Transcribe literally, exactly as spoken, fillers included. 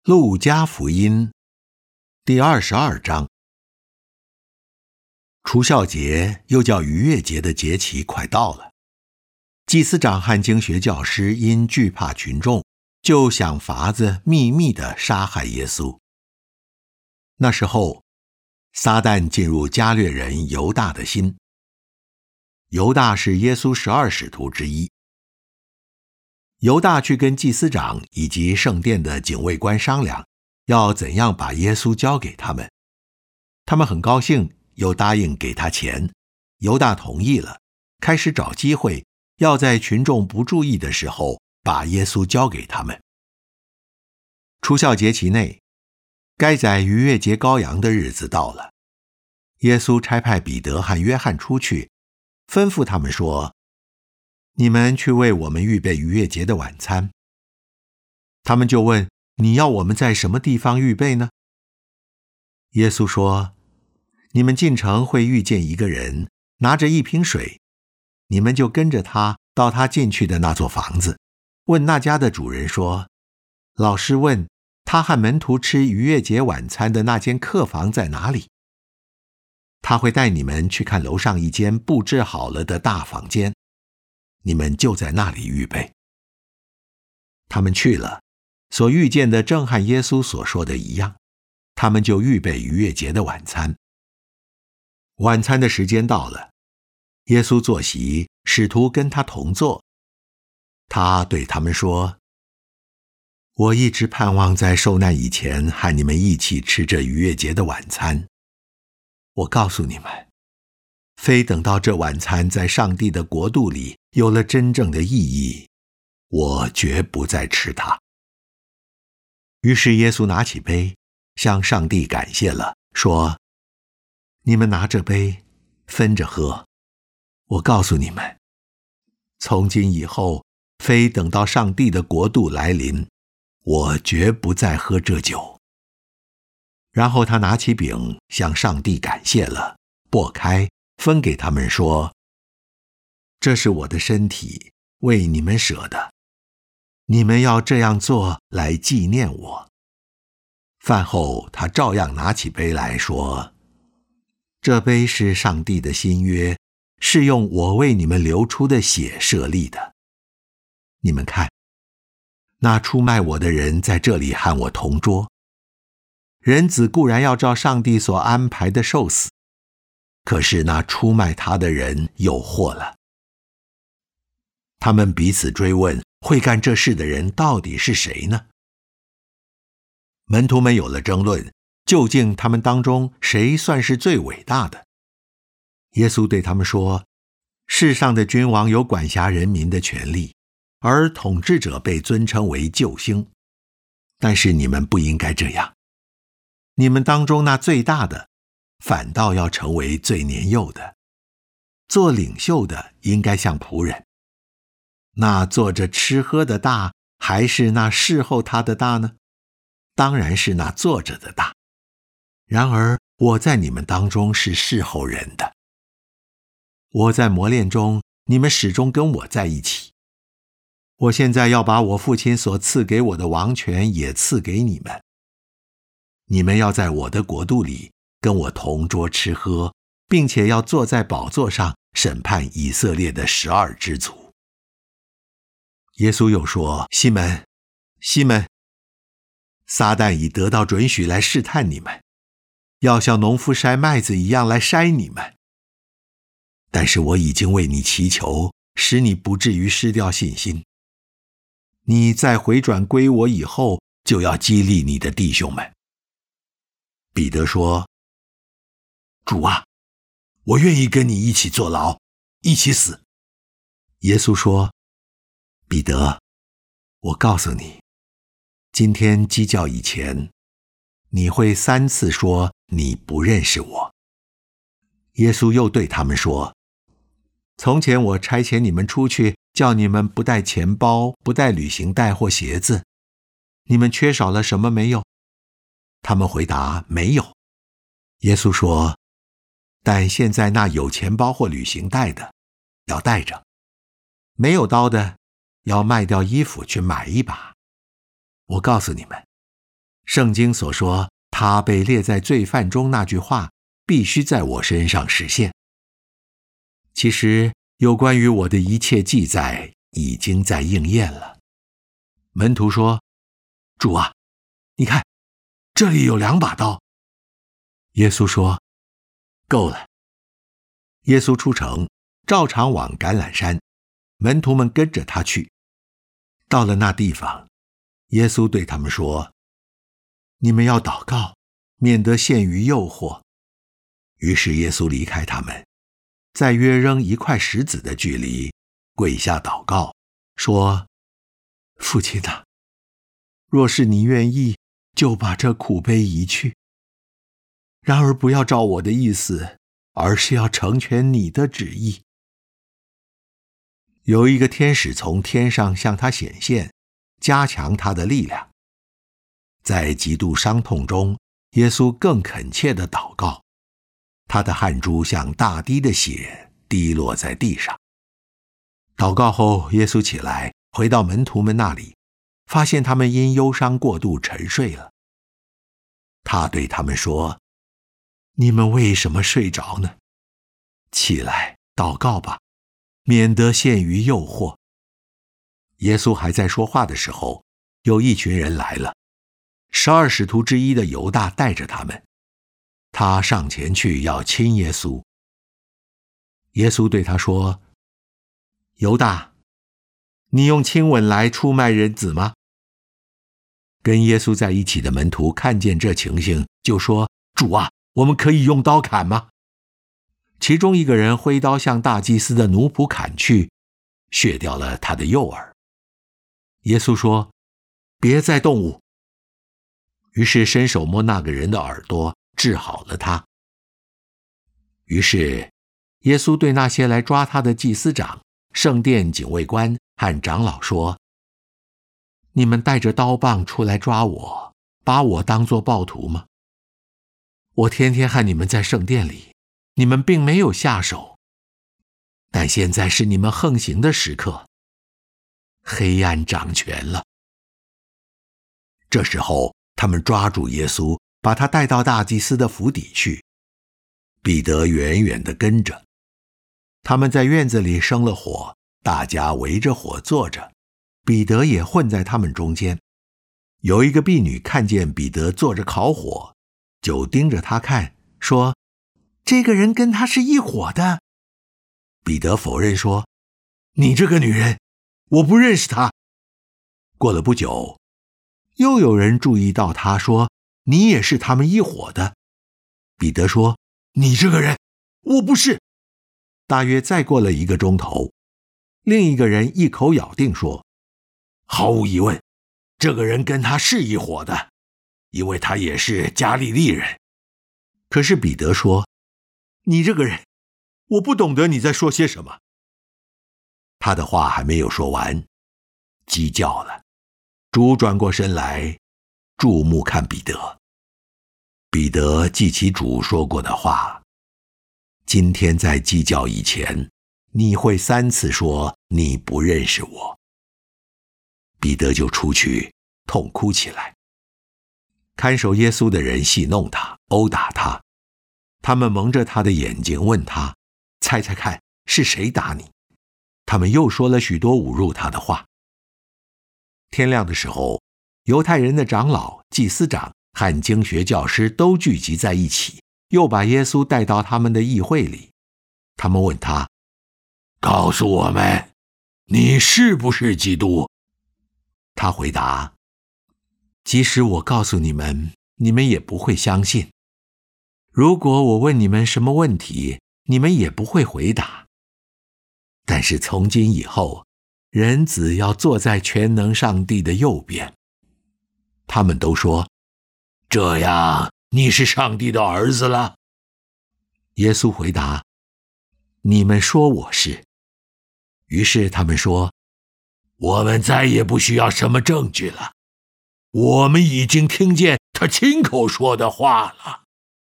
路加福音第二十二章。除酵节又叫逾越节的节期快到了，祭司长和经学教师因惧怕群众，就想法子秘密地杀害耶稣。那时候，撒旦进入加略人犹大的心。犹大是耶稣十二使徒之一。犹大去跟祭司长以及圣殿的警卫官商量，要怎样把耶稣交给他们。他们很高兴，又答应给他钱。犹大同意了，开始找机会，要在群众不注意的时候，把耶稣交给他们。除酵节期内，该宰逾越节羔羊的日子到了。耶稣差派彼得和约翰出去，吩咐他们说：你们去为我们预备逾越节的晚餐。他们就问：你要我们在什么地方预备呢？耶稣说：你们进城会遇见一个人，拿着一瓶水，你们就跟着他到他进去的那座房子，问那家的主人说：老师问，他和门徒吃逾越节晚餐的那间客房在哪里？他会带你们去看楼上一间布置好了的大房间，你们就在那里预备。他们去了，所遇见的正和耶稣所说的一样，他们就预备逾越节的晚餐。晚餐的时间到了，耶稣坐席，使徒跟他同坐。他对他们说：我一直盼望在受难以前和你们一起吃这逾越节的晚餐。我告诉你们，非等到这晚餐在上帝的国度里有了真正的意义，我绝不再吃它。于是耶稣拿起杯，向上帝感谢了，说：你们拿着杯，分着喝。我告诉你们，从今以后，非等到上帝的国度来临，我绝不再喝这酒。然后他拿起饼，向上帝感谢了，擘开，分给他们说：这是我的身体，为你们舍的，你们要这样做来纪念我。饭后他照样拿起杯来说：这杯是上帝的新约，是用我为你们流出的血设立的。你们看，那出卖我的人在这里和我同桌。人子固然要照上帝所安排的受死，可是那出卖他的人有祸了。他们彼此追问，会干这事的人到底是谁呢？门徒们有了争论，究竟他们当中谁算是最伟大的？耶稣对他们说：世上的君王有管辖人民的权利，而统治者被尊称为救星。但是你们不应该这样，你们当中那最大的，反倒要成为最年幼的；做领袖的应该像仆人。那坐着吃喝的大，还是那侍候他的大呢？当然是那坐着的大。然而我在你们当中是侍候人的。我在磨练中，你们始终跟我在一起。我现在要把我父亲所赐给我的王权也赐给你们。你们要在我的国度里跟我同桌吃喝，并且要坐在宝座上审判以色列的十二支族。耶稣又说：西门，西门，撒旦已得到准许来试探你们，要像农夫筛麦子一样来筛你们。但是我已经为你祈求，使你不至于失掉信心。你在回转归我以后，就要激励你的弟兄们。彼得说：主啊，我愿意跟你一起坐牢，一起死。耶稣说：彼得，我告诉你，今天鸡叫以前，你会三次说你不认识我。耶稣又对他们说：从前我差遣你们出去，叫你们不带钱包，不带旅行袋或鞋子，你们缺少了什么没有？他们回答：没有。耶稣说：但现在那有钱包或旅行袋的，要带着；没有刀的，要卖掉衣服去买一把。我告诉你们， 圣经所说他被列在罪犯中那句话必须在我身上实现。其实有关于我的一切记载已经在应验了。门徒说，主啊，你看，这里有两把刀。耶稣说，够了。耶稣出城，照常往橄榄山，门徒们跟着他去。到了那地方，耶稣对他们说，你们要祷告，免得陷于诱惑。于是耶稣离开他们，在约扔一块石子的距离，跪下祷告，说，父亲啊，若是你愿意，就把这苦杯移去。然而不要照我的意思，而是要成全你的旨意。有一个天使从天上向他显现，加强他的力量。在极度伤痛中，耶稣更恳切地祷告，他的汗珠像大滴的血滴落在地上。祷告后，耶稣起来，回到门徒们那里，发现他们因忧伤过度沉睡了。他对他们说，你们为什么睡着呢？起来，祷告吧，免得陷于诱惑。耶稣还在说话的时候，有一群人来了，十二使徒之一的犹大带着他们。他上前去要亲耶稣。耶稣对他说，犹大，你用亲吻来出卖人子吗？跟耶稣在一起的门徒看见这情形，就说，主啊，我们可以用刀砍吗？其中一个人挥刀向大祭司的奴仆砍去，削掉了他的右耳。耶稣说，别再动武。于是伸手摸那个人的耳朵，治好了他。于是耶稣对那些来抓他的祭司长、圣殿警卫官和长老说，你们带着刀棒出来抓我，把我当作暴徒吗？我天天和你们在圣殿里，你们并没有下手，但现在是你们横行的时刻，黑暗掌权了。这时候他们抓住耶稣，把他带到大祭司的府邸去。彼得远远地跟着。他们在院子里生了火，大家围着火坐着，彼得也混在他们中间。有一个婢女看见彼得坐着烤火，就盯着他看，说，这个人跟他是一伙的。彼得否认说，你这个女人，我不认识他。过了不久，又有人注意到他，说，你也是他们一伙的。彼得说，你这个人，我不是。大约再过了一个钟头，另一个人一口咬定说，毫无疑问，这个人跟他是一伙的，因为他也是加利利人。可是彼得说，你这个人，我不懂得你在说些什么。他的话还没有说完，鸡叫了。主转过身来，注目看彼得。彼得记起主说过的话，今天在鸡叫以前，你会三次说你不认识我。彼得就出去痛哭起来。看守耶稣的人戏弄他，殴打他。他们蒙着他的眼睛问他，猜猜看是谁打你？他们又说了许多侮辱他的话。天亮的时候，犹太人的长老、祭司长和经学教师都聚集在一起，又把耶稣带到他们的议会里。他们问他，告诉我们，你是不是基督？他回答，即使我告诉你们，你们也不会相信。如果我问你们什么问题，你们也不会回答。但是从今以后，人子要坐在全能上帝的右边。他们都说，这样你是上帝的儿子了。耶稣回答，你们说我是。于是他们说，我们再也不需要什么证据了，我们已经听见他亲口说的话了。